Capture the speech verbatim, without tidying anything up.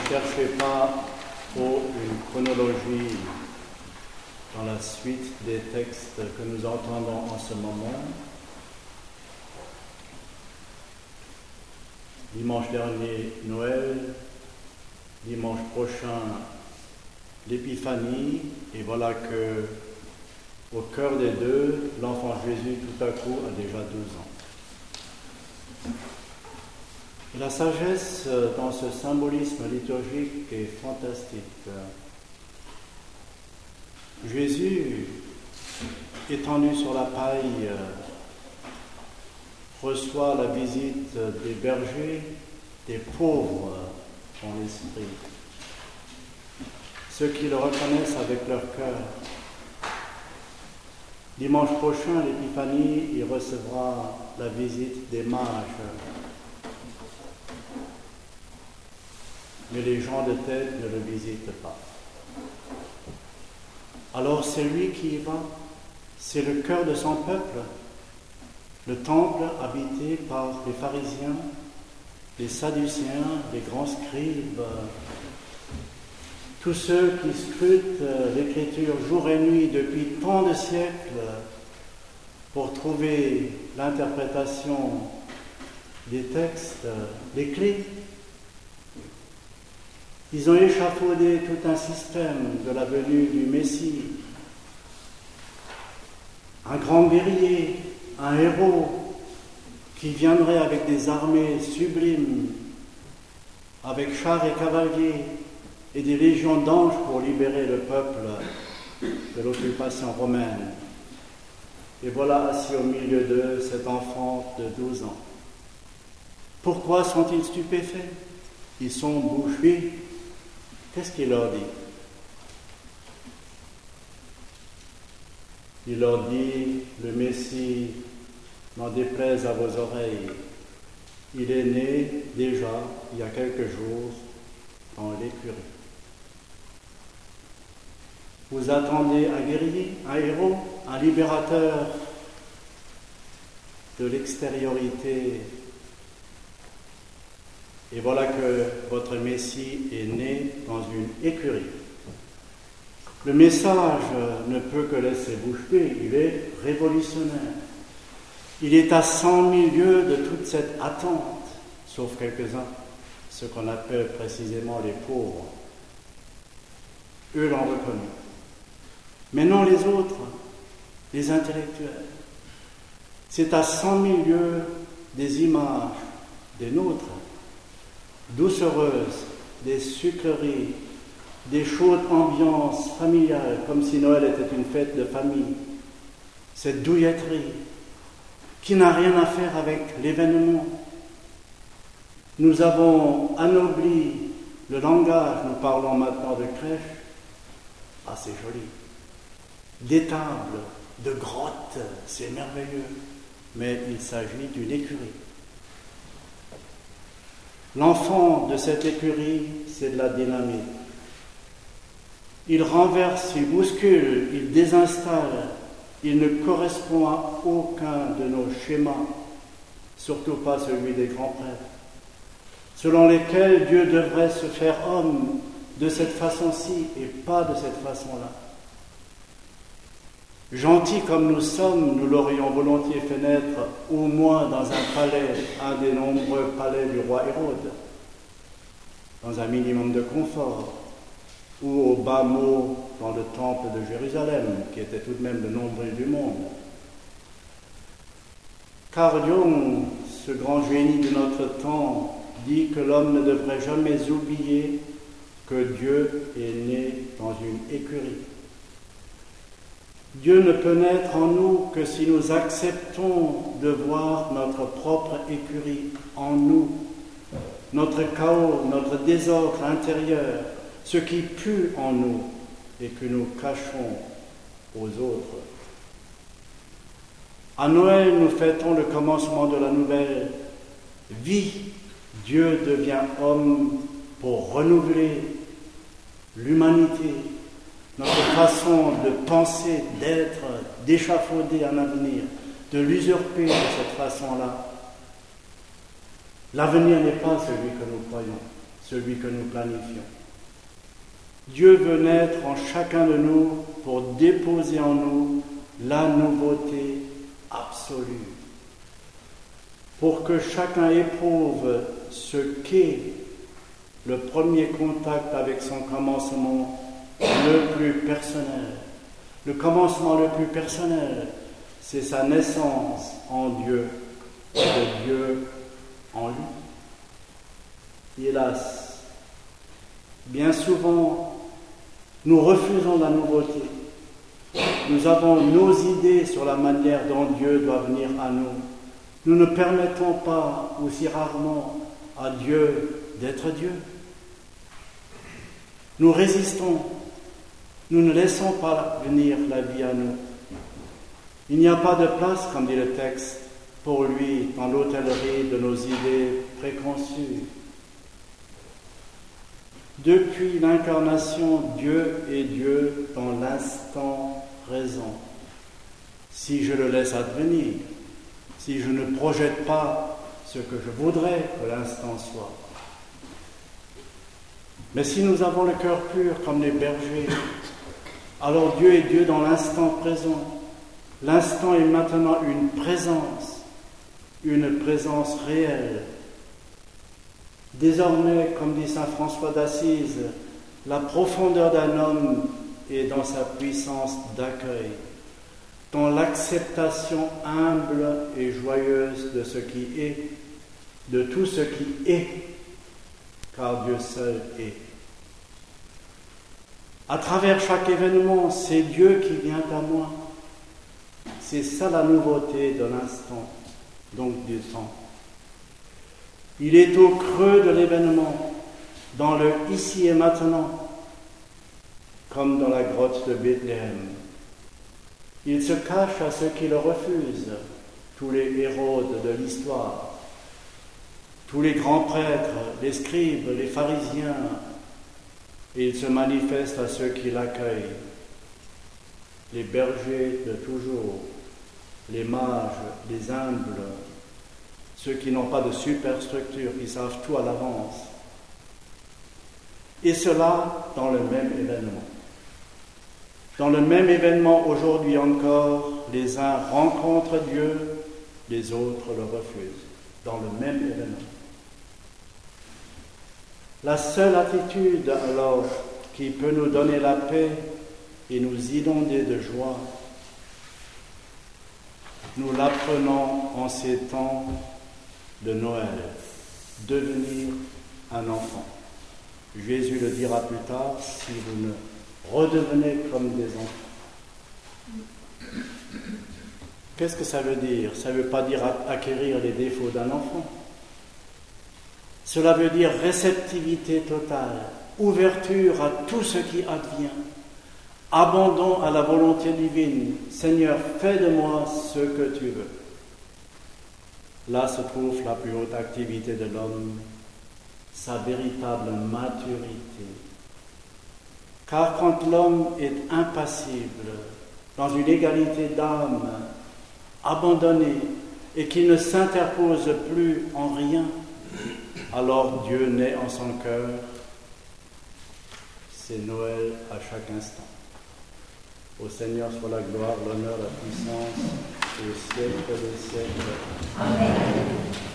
cherchez pas trop une chronologie dans la suite des textes que nous entendons en ce moment. Dimanche dernier, Noël, dimanche prochain, l'Épiphanie, et voilà que, au cœur des deux, l'enfant Jésus, tout à coup, a déjà douze ans. Et la sagesse dans ce symbolisme liturgique est fantastique. Jésus, étendu sur la paille, reçoit la visite des bergers, des pauvres en l'esprit, ceux qui le reconnaissent avec leur cœur. Dimanche prochain, l'Épiphanie, il recevra la visite des mages. Mais les gens de tête ne le visitent pas. Alors c'est lui qui y va, c'est le cœur de son peuple, le temple habité par les pharisiens, les sadducéens, les grands scribes, tous ceux qui scrutent l'Écriture jour et nuit depuis tant de siècles pour trouver l'interprétation des textes, les clés. Ils ont échafaudé tout un système de la venue du Messie. Un grand guerrier, un héros qui viendrait avec des armées sublimes, avec chars et cavaliers et des légions d'anges pour libérer le peuple de l'occupation romaine. Et voilà assis au milieu d'eux cet enfant de douze ans. Pourquoi sont-ils stupéfaits? Ils sont bouche bée. Qu'est-ce qu'il leur dit? Il leur dit, le Messie, n'en déplaise à vos oreilles, il est né déjà il y a quelques jours dans l'écurie. Vous attendez un guerrier, un héros, un libérateur de l'extériorité. Et voilà que votre Messie est né dans une écurie. Le message ne peut que laisser bouche bée, il est révolutionnaire. Il est à cent mille lieues de toute cette attente, sauf quelques-uns, ceux qu'on appelle précisément les pauvres. Eux l'ont reconnu. Mais non les autres, les intellectuels. C'est à cent mille lieues des images des nôtres, doucereuses, des sucreries, des chaudes ambiances familiales, comme si Noël était une fête de famille. Cette douilletterie qui n'a rien à faire avec l'événement. Nous avons anobli le langage, nous parlons maintenant de crèche. Ah, c'est joli. D'étables, de grottes, c'est merveilleux. Mais il s'agit d'une écurie. L'enfant de cette écurie, c'est de la dynamite. Il renverse, il bouscule, il désinstalle. Il ne correspond à aucun de nos schémas, surtout pas celui des grands prêtres, selon lesquels Dieu devrait se faire homme de cette façon-ci et pas de cette façon-là. Gentils comme nous sommes, nous l'aurions volontiers fait naître au moins dans un palais, un des nombreux palais du roi Hérode, dans un minimum de confort, ou au bas mot dans le temple de Jérusalem, qui était tout de même le nombril du monde. Carl Jung, ce grand génie de notre temps, dit que l'homme ne devrait jamais oublier que Dieu est né dans une écurie. Dieu ne peut naître en nous que si nous acceptons de voir notre propre écurie en nous, notre chaos, notre désordre intérieur, ce qui pue en nous et que nous cachons aux autres. À Noël, nous fêtons le commencement de la nouvelle vie. Dieu devient homme pour renouveler l'humanité, notre façon de penser, d'être, d'échafauder un avenir, de l'usurper de cette façon-là. L'avenir n'est pas celui que nous croyons. celui que nous planifions. Dieu veut naître en chacun de nous pour déposer en nous la nouveauté absolue, pour que chacun éprouve ce qu'est le premier contact avec son commencement le plus personnel. Le commencement le plus personnel, c'est sa naissance en Dieu, de Dieu en lui. Hélas, bien souvent, nous refusons la nouveauté. Nous avons nos idées sur la manière dont Dieu doit venir à nous. Nous ne permettons pas, aussi rarement, à Dieu d'être Dieu. Nous résistons. Nous ne laissons pas venir la vie à nous. Il n'y a pas de place, comme dit le texte, pour lui dans l'hôtellerie de nos idées préconçues. Depuis l'incarnation, Dieu est Dieu dans l'instant présent. Si je le laisse advenir, si je ne projette pas ce que je voudrais que l'instant soit. Mais si nous avons le cœur pur comme les bergers, alors Dieu est Dieu dans l'instant présent. L'instant est maintenant une présence, une présence réelle. Désormais, comme dit saint François d'Assise, la profondeur d'un homme est dans sa puissance d'accueil, dans l'acceptation humble et joyeuse de ce qui est, de tout ce qui est, car Dieu seul est. À travers chaque événement, c'est Dieu qui vient à moi. C'est ça la nouveauté de l'instant, donc du temps. Il est au creux de l'événement, dans le ici et maintenant, comme dans la grotte de Bethléem. Il se cache à ceux qui le refusent, tous les Hérodes de l'histoire, tous les grands prêtres, les scribes, les pharisiens, et il se manifeste à ceux qui l'accueillent, les bergers de toujours, les mages, les humbles, ceux qui n'ont pas de superstructure, qui savent tout à l'avance. Et cela dans le même événement. Dans le même événement, aujourd'hui encore, les uns rencontrent Dieu, les autres le refusent. Dans le même événement. La seule attitude, alors, qui peut nous donner la paix et nous inonder de joie, nous l'apprenons en ces temps de Noël, devenir un enfant. Jésus le dira plus tard, si vous ne redevenez comme des enfants. Qu'est-ce que ça veut dire? Ça ne veut pas dire acquérir les défauts d'un enfant. Cela veut dire réceptivité totale, ouverture à tout ce qui advient, abandon à la volonté divine. Seigneur, fais de moi ce que tu veux. Là se trouve la plus haute activité de l'homme, sa véritable maturité. Car quand l'homme est impassible, dans une égalité d'âme, abandonné, et qu'il ne s'interpose plus en rien, alors Dieu naît en son cœur. C'est Noël à chaque instant. Au Seigneur soit la gloire, l'honneur, la puissance, au siècle des siècles. Amen.